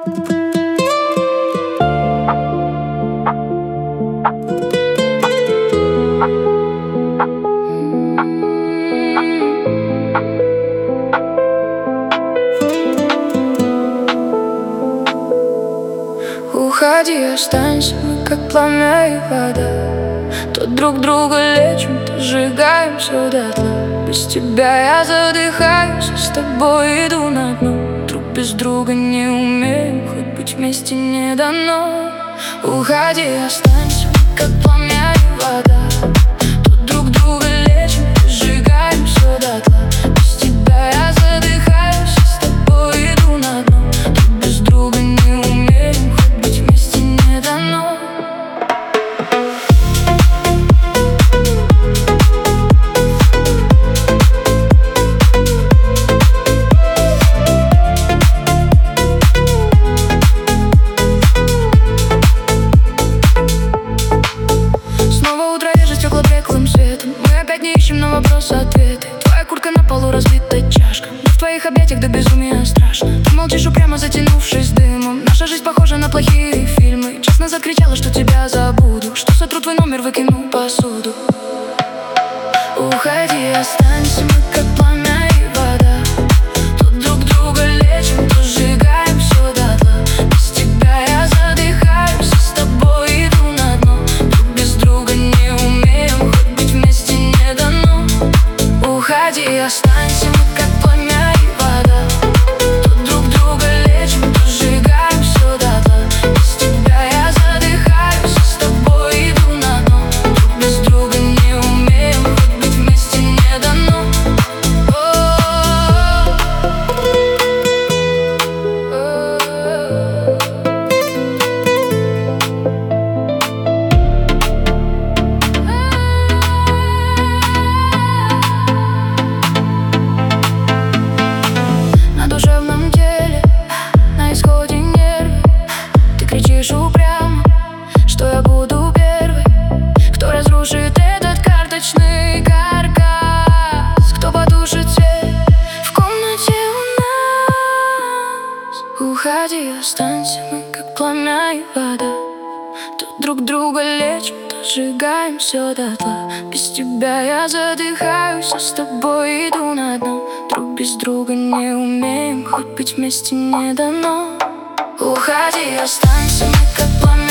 Уходи, останься, мы как пламя и вода. То друг друга лечим, то сжигаем все дотла. Без тебя я задыхаюсь, а с тобой иду на дно. Друг без друга не умеем, хоть быть вместе не дано. Уходи, останься, мы как пламя и вода. То друг друга лечим, то сжигаем все дотла. Без тебя я задыхаюсь, а с тобой иду на дно. Друг без друга не умеем, хоть быть вместе не дано. Не ищем на вопросы ответы. Твоя куртка на полу, разбита чашка. В твоих объятиях до безумия страшно. Ты молчишь, упрямо затянувшись дымом. Наша жизнь похожа на плохие фильмы. Честно закричала, что тебя забуду, что сотру твой номер, выкину посуду. Уходи, останься, мы как пламя и вода. Тут друг друга лечим, то сжигаем все дотла. Без тебя я задыхаюсь, а с тобой иду на дно. Друг без друга не умеем, хоть быть вместе не дано. Уходи, останься, мы как пламя и вода. Тут друг друга лечим, то сжигаем все дотла. Без тебя я задыхаюсь, а с тобой иду на дно. Друг без друга не умеем, хоть быть вместе не дано. На душевном деле, на исходе нервы. Ты кричишь упрямо, что я буду первый, кто разрушит этот карточный каркас, кто потушит свет в комнате у нас. Уходи, останься, мы как пламя и вода. Тут друг друга лечим, то сжигаем все дотла. Без тебя я задыхаюсь, а с тобой иду на дно. Друг без друга не умеем, хоть быть вместе не дано. Уходи, останься, мы как пламя.